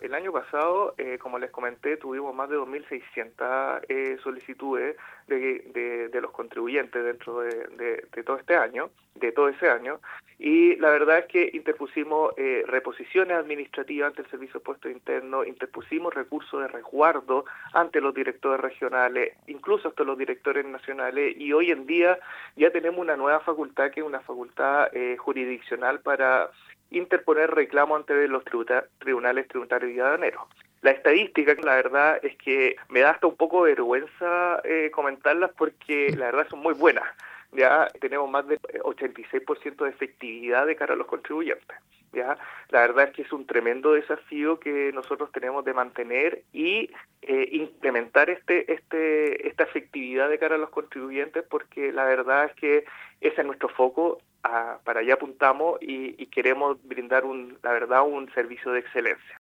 el año pasado, como les comenté, tuvimos más de 2.600 solicitudes de los contribuyentes dentro de todo este año, de todo ese año, y la verdad es que interpusimos reposiciones administrativas ante el Servicio de Impuestos Internos, interpusimos recursos de resguardo ante los directores regionales, incluso hasta los directores nacionales, y hoy en día ya tenemos una nueva facultad, que es una facultad jurisdiccional para interponer reclamo ante los tribunales tributarios y aduaneros. La estadística, la verdad, es que me da hasta un poco de vergüenza comentarlas, porque la verdad son muy buenas. Ya tenemos más del 86% de efectividad de cara a los contribuyentes. Ya, la verdad es que es un tremendo desafío que nosotros tenemos de mantener y implementar esta efectividad de cara a los contribuyentes, porque la verdad es que ese es nuestro foco, para allá apuntamos y queremos brindar la verdad, un servicio de excelencia.